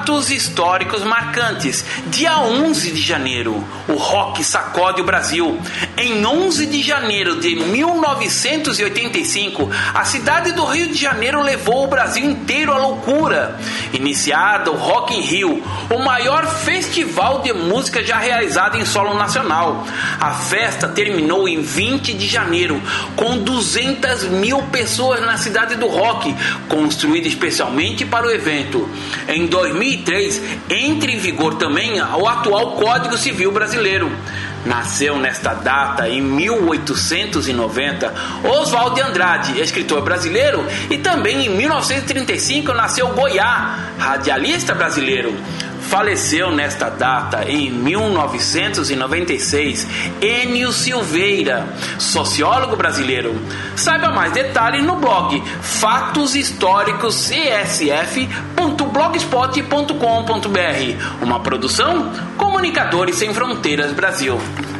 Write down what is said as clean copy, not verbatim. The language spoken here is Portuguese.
Fatos históricos marcantes. Dia 11 de janeiro, o rock sacode o Brasil. Em 11 de janeiro de 1985, a cidade do Rio de Janeiro levou o Brasil inteiro à loucura. Iniciado o Rock in Rio, o maior festival de música já realizado em solo nacional. A festa terminou em 20 de janeiro, com 200 mil pessoas na cidade do rock, construída especialmente para o evento. Em 2003, entra em vigor também o atual Código Civil Brasileiro. Nasceu nesta data, em 1890, Oswald de Andrade, escritor brasileiro, e também em 1935 nasceu Goiá, radialista brasileiro. Faleceu nesta data, em 1996, Enio Silveira, sociólogo brasileiro. Saiba mais detalhes no blog fatoshistoricoscsf.blogspot.com.br. Uma produção Comunicadores Sem Fronteiras Brasil.